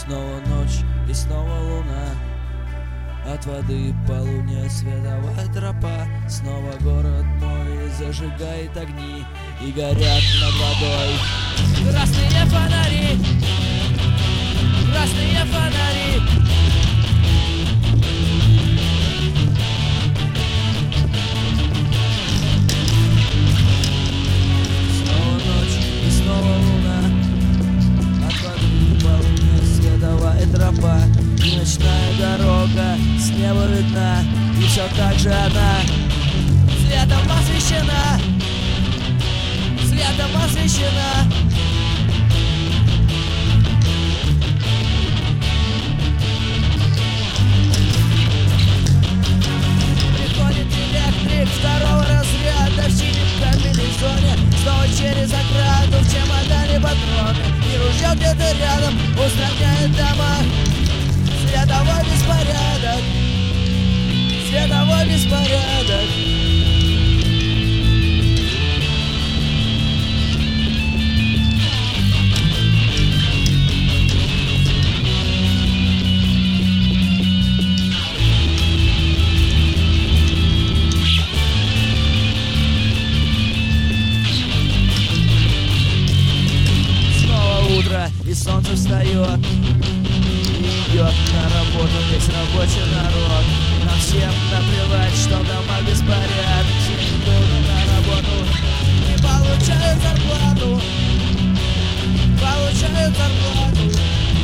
Снова ночь и снова луна. От воды полудня световая тропа. Снова город мой зажигает огни и горят над водой красные фонари, красные фонари. Снова ночь и снова луна. От воды полудня световая тропа. И ночная дорога с неба видна, и все так же она светом освещена, светом освещена. Приходит электрик второго разряда в синем комбинезоне. Снова через ограду в чемодане патроны, и ружье где-то рядом устраняет дома. Световой беспорядок, световой беспорядок. Снова утро, и солнце встает, идет на работу весь рабочий народ. Нам всем наплевать, что дома беспорядок. Все идут на работу и получают зарплату, получают зарплату.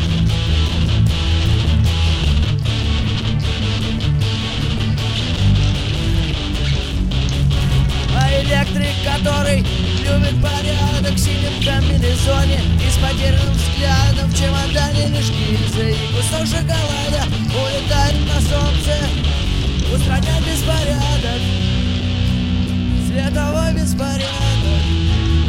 А электрик, который любит порядок в синем комбинезоне и с потерянным взглядом в чемодане лишь гильзы и кусок шоколада, улетает на солнце устранять беспорядок, световой беспорядок.